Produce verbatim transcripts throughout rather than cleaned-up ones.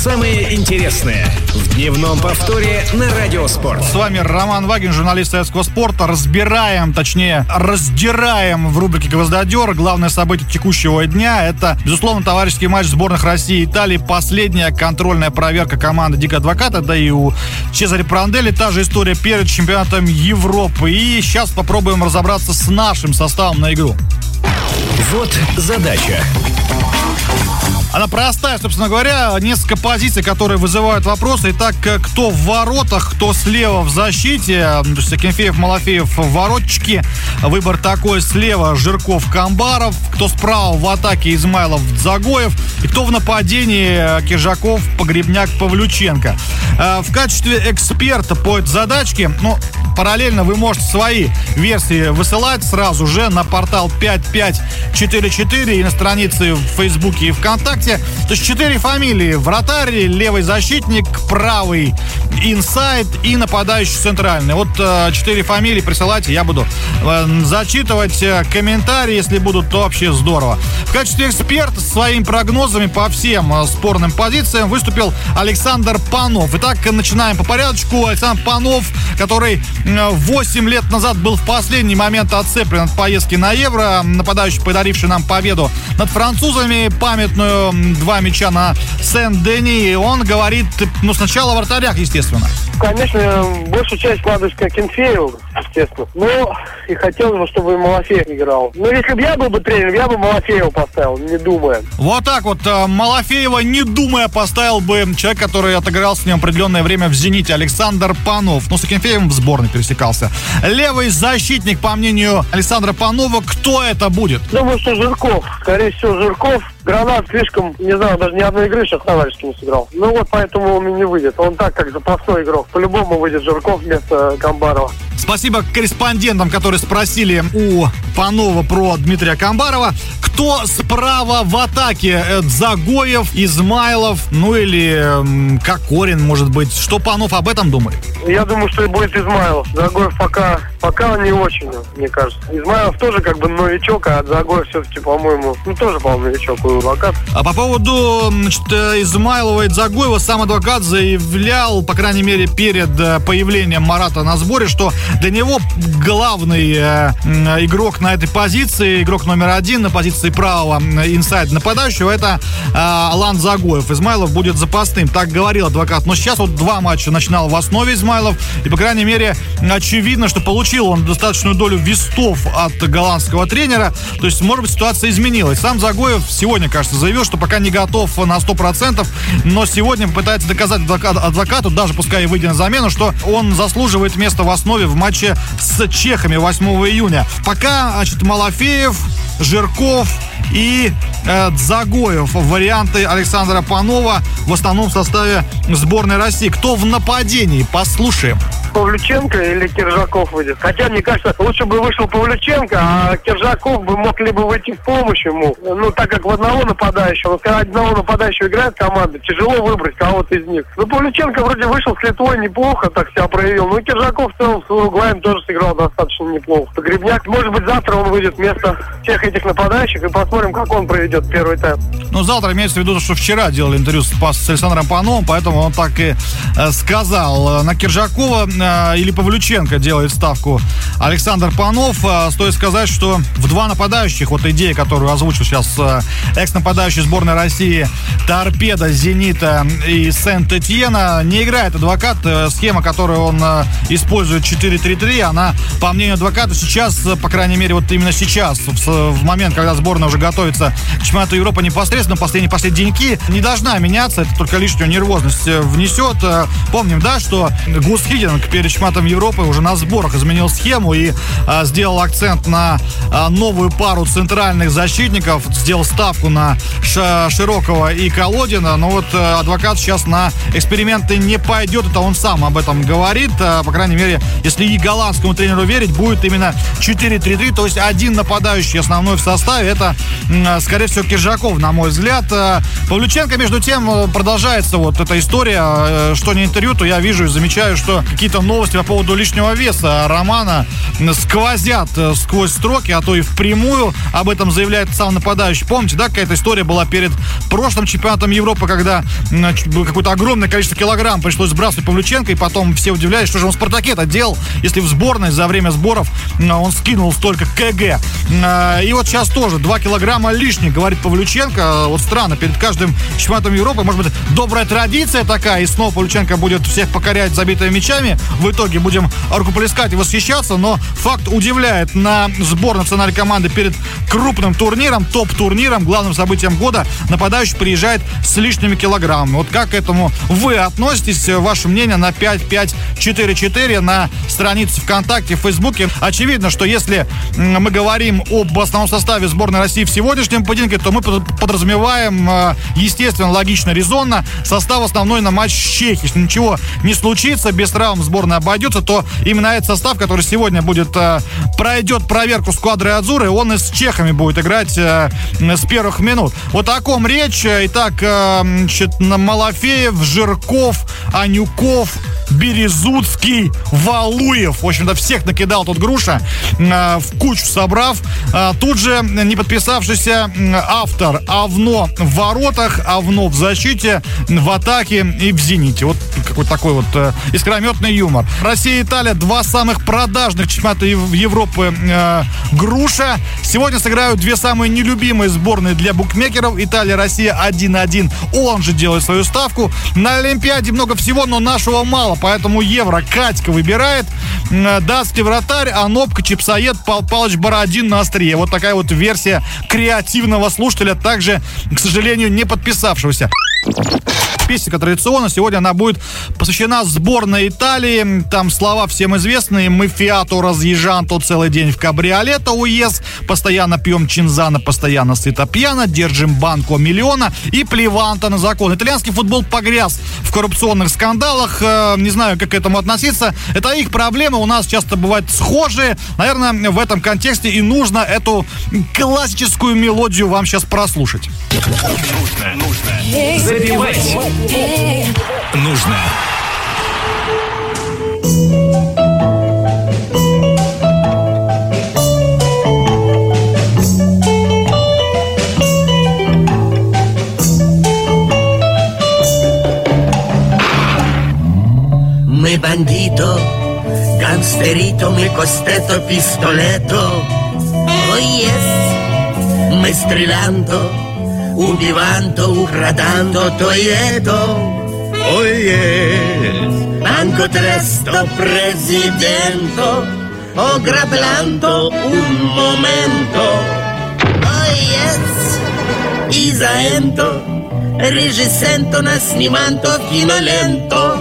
Самое интересное в дневном повторе на Радио Спорт. С вами Роман Вагин, журналист Советского спорта. Разбираем, точнее, раздираем в рубрике «Гвоздодер» главное событие текущего дня. Это, безусловно, товарищеский матч сборных России и Италии. Последняя контрольная проверка команды «Дико Адвоката». Да и у Чезаре Пранделли та же история перед чемпионатом Европы. И сейчас попробуем разобраться с нашим составом на игру. Вот задача. Она простая, собственно говоря, несколько позиций, которые вызывают вопросы. Итак, кто в воротах, кто слева в защите. То есть Акинфеев, Малафеев в воротчике. Выбор такой: слева Жирков, Камбаров. Кто справа в атаке: Измайлов, Дзагоев. И кто в нападении: Киржаков, Погребняк, Павлюченко. В качестве эксперта по этой задачке, ну, параллельно вы можете свои версии высылать сразу же на портал пять пять четыре четыре и на странице в Фейсбуке и ВКонтакте. То есть четыре фамилии: вратарь, левый защитник, правый инсайд и нападающий центральный. Вот четыре фамилии присылайте, я буду э, зачитывать комментарии, если будут, то вообще здорово. В качестве эксперта со своими прогнозами по всем спорным позициям выступил Александр Панов. Итак, начинаем по порядочку. Александр Панов, который восемь лет назад был в последний момент отцеплен от поездки на Евро, нападающий, подаривший нам победу над французами, памятную два мяча на Сен-Дени. Он говорит, ну, сначала о вратарях, естественно. Конечно, большую часть вкладываюсь к Акинфееву, естественно. Но и хотелось бы, чтобы Малафеев играл. Но если бы я был бы тренером, я бы Малафеева поставил, не думая. Вот так вот. Малафеева, не думая, поставил бы человек, который отыграл с ним определенное время в «Зените», Александр Панов. Ну, с Акинфеевым в сборной пересекался. Левый защитник, по мнению Александра Панова, кто это будет? Думаю, что Жирков. Скорее всего, Жирков. Гранат слишком, не знаю, даже ни одной игры сейчас товарищески не сыграл. Ну вот поэтому он и не выйдет. Он так, как запасной игрок. По-любому выйдет Жирков вместо Камбарова. Спасибо корреспондентам, которые спросили у Панова про Дмитрия Камбарова. Кто справа в атаке? Дзагоев, Измайлов, ну или м, Кокорин, может быть. Что Панов об этом думает? Я думаю, что будет Измайлов. Дзагоев пока, пока не очень, мне кажется. Измайлов тоже как бы новичок, а Дзагоев все-таки, по-моему, ну тоже, по-моему, новичок у Адвоката. А по поводу, значит, Измайлова и Дзагоева, сам Адвокат заявлял, по крайней мере, перед появлением Марата на сборе, что для него главный э, игрок на этой позиции, игрок номер один на позиции правого инсайд нападающего, это э, Алан Дзагоев. Измайлов будет запасным, так говорил Адвокат. Но сейчас вот два матча начинал в основе Измайлов, и, по крайней мере, очевидно, что получил он достаточную долю вестов от голландского тренера. То есть, может быть, ситуация изменилась. Сам Дзагоев сегодня, кажется, заявил, что пока не готов на сто процентов, но сегодня пытается доказать Адвокату, даже пускай и выйдя на замену, что он заслуживает места в основе в матче с чехами восьмого июня. Пока, значит, Малафеев, Жирков и э, Дзагоев. Варианты Александра Панова в основном в составе сборной России. Кто в нападении? Послушаем. Павлюченко или Киржаков выйдет. Хотя, мне кажется, лучше бы вышел Павлюченко, а Киржаков бы мог либо выйти в помощь ему. Ну, так как в одного нападающего, когда одного нападающего играет команда, тяжело выбрать кого-то из них. Ну, Павлюченко вроде вышел с Литвой неплохо, так себя проявил. Ну, Киржаков в целом с Уругваем тоже сыграл достаточно неплохо. Погребняк, может быть, завтра он выйдет вместо всех этих нападающих, и посмотрим, как он проведет первый тайм. Ну, завтра имеется в виду, что вчера делали интервью с, с Александром Пановым, поэтому он так и э, сказал. На Киржакова э, или Павлюченко делает ставку Александр Панов. Э, стоит сказать, что в два нападающих, вот идея, которую озвучил сейчас э, экс-нападающий сборной России Торпедо, Зенита и Сент-Этьена, не играет Адвокат. Э, схема, которую он э, использует четыре три три, она, по мнению Адвоката, сейчас, по крайней мере, вот именно сейчас, в, в момент, когда сборная уже готовится к чемпионату Европы непосредственно, последние последние деньки, не должна меняться. Это только лишнюю нервозность внесет. Помним, да, что Гус Хидинг перед чемпионатом Европы уже на сборах изменил схему и а, сделал акцент на а, новую пару центральных защитников, сделал ставку на Ш- Широкого и Колодина. Но вот а, Адвокат сейчас на эксперименты не пойдет. Это он сам об этом говорит. А, по крайней мере, если и голландскому тренеру верить, будет именно четыре три три, то есть один нападающий основной в составе. Это, скорее всего, Киржаков, на мой взгляд. Павлюченко, между тем, продолжается вот эта история. Что не интервью, то я вижу и замечаю, что какие-то какие-то новости по поводу лишнего веса Романа сквозят сквозь строки, а то и впрямую. Об этом заявляет сам нападающий. Помните, да, какая-то история была перед прошлым чемпионатом Европы, когда какое-то огромное количество килограмм пришлось сбрасывать Павлюченко, и потом все удивлялись, что же он в «Спартаке»-то делал, если в сборной за время сборов он скинул столько кг. И вот сейчас тоже два килограмма лишних, говорит Павлюченко. Вот странно, перед каждым чемпионатом Европы, может быть, добрая традиция такая, и снова Павлюченко будет всех покорять забитыми мячами. В итоге будем рукоплескать и восхищаться, но факт удивляет. На сбор национальной команды перед крупным турниром, топ-турниром, главным событием года, нападающий приезжает с лишними килограммами. Вот как к этому вы относитесь? Ваше мнение на пять пять четыре четыре на странице ВКонтакте, в Фейсбуке. Очевидно, что если мы говорим об основном составе сборной России в сегодняшнем поединке, то мы подразумеваем, естественно, логично, резонно, состав основной на матч с Чехией. Если ничего не случится, без травм сборная обойдется, то именно этот состав, который сегодня будет, пройдет проверку с Квадрой Адзуры, он и с чехами будет играть с первых минут. Вот о ком речь. Итак, значит, Малафеев, Жирков, Анюков, Березуцкий, Валуев. В общем-то, всех накидал тут Груша, э, в кучу собрав. Э, тут же не подписавшийся автор: Авно в воротах, Авно в защите, в атаке и в зените. Вот какой-то такой вот э, искрометный юмор. Россия и Италия — два самых продажных чемпионата Европы. Э, Груша. Сегодня сыграют две самые нелюбимые сборные для букмекеров. Италия, Россия один один. Он же делает свою ставку. На Олимпиаде много всего, но нашего мало. Поэтому евро Катька выбирает. Датский вратарь, Анопка, Чипсоед, Пал Палыч Бородин на острие. Вот такая вот версия креативного слушателя, также, к сожалению, не подписавшегося. Песенка традиционно. Сегодня она будет посвящена сборной Италии. Там слова всем известные. Мы фиату разъезжаем то целый день в кабриолето уез. Постоянно пьем чинзана, постоянно сыто пьяно. Держим банку миллиона и плеванта на закон. Итальянский футбол погряз в коррупционных скандалах. Не знаю, как к этому относиться. Это их проблемы. У нас часто бывают схожие. Наверное, в этом контексте и нужно эту классическую мелодию вам сейчас прослушать. Нужно, нужно. Забивать. Нужно. Мы бандито, гангстерито, мы костето, пистолето. О, yes, мы стрелянто, убивando, ukradando, to y esto. Oh yes. Banco tresto, presidento, o grablando un momento. Oh yes. И заento, режисенто, насниманто, киноленто.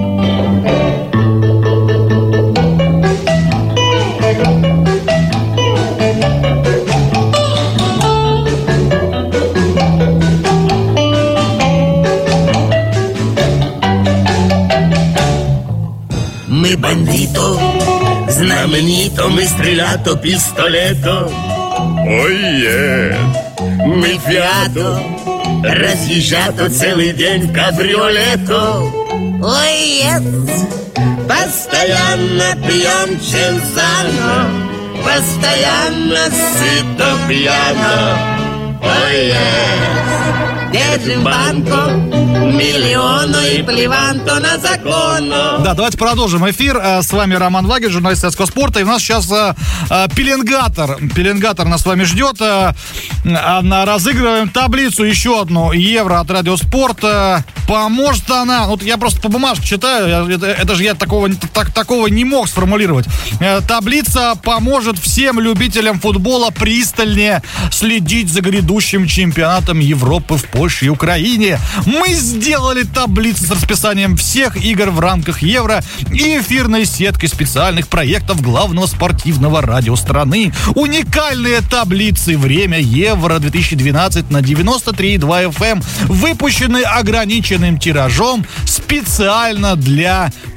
Мы бандито, знаменито, мы стрелято, пистолето. Ой, yes. Мы фиато, разъезжато целый день в кабриолето. Ой, yes. Постоянно пьем чинзано, постоянно сыто пьяно. Ой, yes. Держим банку, миллиону и плеванто на закону. Да, давайте продолжим эфир. С вами Роман Вагин, журналист «Советского спорта». И у нас сейчас а, а, пеленгатор. Пеленгатор нас с вами ждет. А, а, разыгрываем таблицу еще одну Евро от Радиоспорта. Поможет она... Вот я просто по бумажке читаю. Это, это же я такого, так, такого не мог сформулировать. Таблица поможет всем любителям футбола пристальнее следить за грядущим чемпионатом Европы в Польше и Украине. Мы сделали таблицу с расписанием всех игр в рамках Евро и эфирной сеткой специальных проектов главного спортивного радио страны. Уникальные таблицы «Время Евро две тысячи двенадцать» на девяносто три и два эф эм, выпущены ограниченным тиражом специально для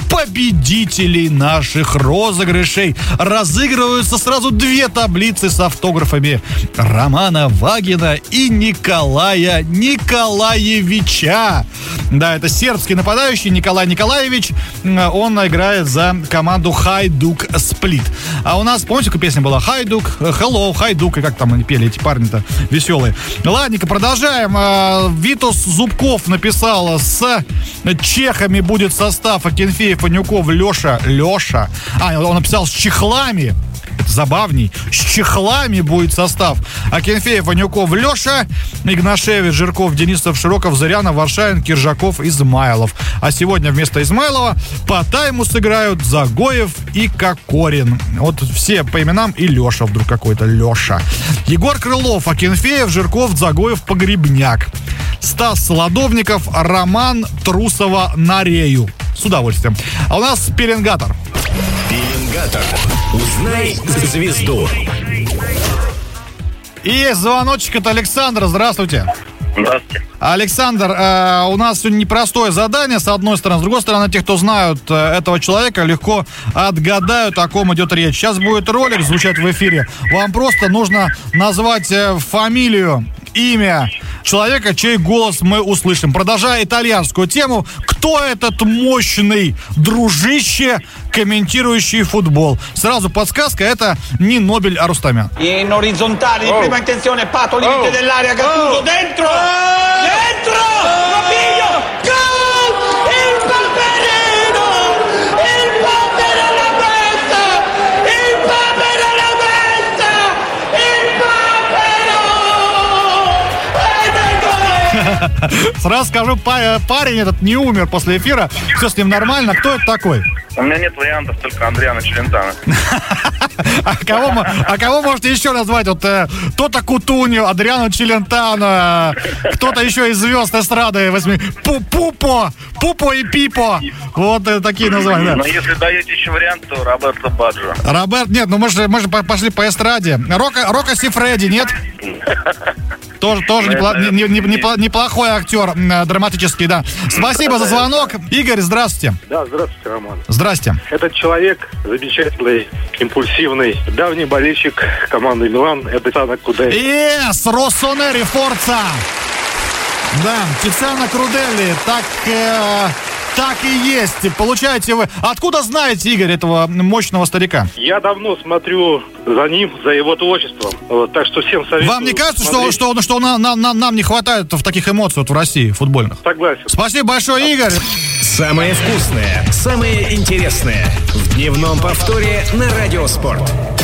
победителей наших розыгрышей. Разыгрываются сразу две таблицы с автографами Романа Вагина и Николая Николаевича. Да, это сербский нападающий Николай Николаевич. Он играет за команду Хайдук Сплит. А у нас, помните, какая песня была? Хайдук, Hello, Хайдук. И как там они пели, эти парни-то веселые. Ладненько, продолжаем. Витус Зубков написал: с чехами будет состав Акинфеев, Анюков, Леша. Леша. А, он написал с чехлами. Это забавней. С чехлами будет состав Акинфеев, Анюков, Леша, Игнашевич, Жирков, Денисов, Широков, Зырянов, Варшавин, Киржаков, Измайлов. А сегодня вместо Измайлова по тайму сыграют Загоев и Кокорин. Вот все по именам, и Леша вдруг какой-то. Леша. Егор Крылов, Акинфеев, Жирков, Загоев, Погребняк. Стас Солодовников, Роман Трусова, Нарею. С удовольствием. А у нас пеленгатор. Пеленгатор. Узнай звезду. И звоночек от Александра. Здравствуйте. Здравствуйте. Александр, э, у нас сегодня непростое задание, с одной стороны. С другой стороны, те, кто знают э, этого человека, легко отгадают, о ком идет речь. Сейчас будет ролик звучать в эфире. Вам просто нужно назвать э, фамилию, имя человека, чей голос мы услышим. Продолжая итальянскую тему, кто этот мощный дружище, комментирующий футбол? Сразу подсказка, это не Нобель, а Рустамян. In orizzontale, in prima intenzione, Pato, limite dell'area, Gattuso, dentro! Dentro! Robinho! Gol! Il Paperino! Il Paper alla festa! Il Paper alla festa! Il Papero! Сразу скажу, парень этот не умер после эфира. Все с ним нормально. Кто это такой? У меня нет вариантов, только Адриано Челентано. А кого, а кого можете еще назвать? Вот э, Тота Кутуньо, Адриано Челентано, кто-то еще из звезд эстрады возьми. Пупо, Пупо и Пипо. Вот э, такие названия. Но если даете еще вариант, то Роберто Баджо. Роберт, нет, ну мы же, мы же пошли по эстраде. Рока, Рока Сифреди, нет? Тоже, тоже непло, не, не, не, неплохой актер, драматический, да. Спасибо за звонок. Игорь, здравствуйте. Да, здравствуйте, Роман. Здрасте. Этот человек замечательный, импульсивный, давний болельщик команды Милан. Это Тициано Круделли. Yes, Россонери, Форца. Да, Тициано Круделли. Так... Э... Так и есть. Получаете вы... Откуда знаете, Игорь, этого мощного старика? Я давно смотрю за ним, за его творчеством. Вот, так что всем советую. Вам не кажется, что, что, что на, на, на, нам не хватает в таких эмоций вот в России футбольных? Согласен. Спасибо большое, Игорь. Самое вкусное, самое интересное в дневном повторе на Радио Спорт.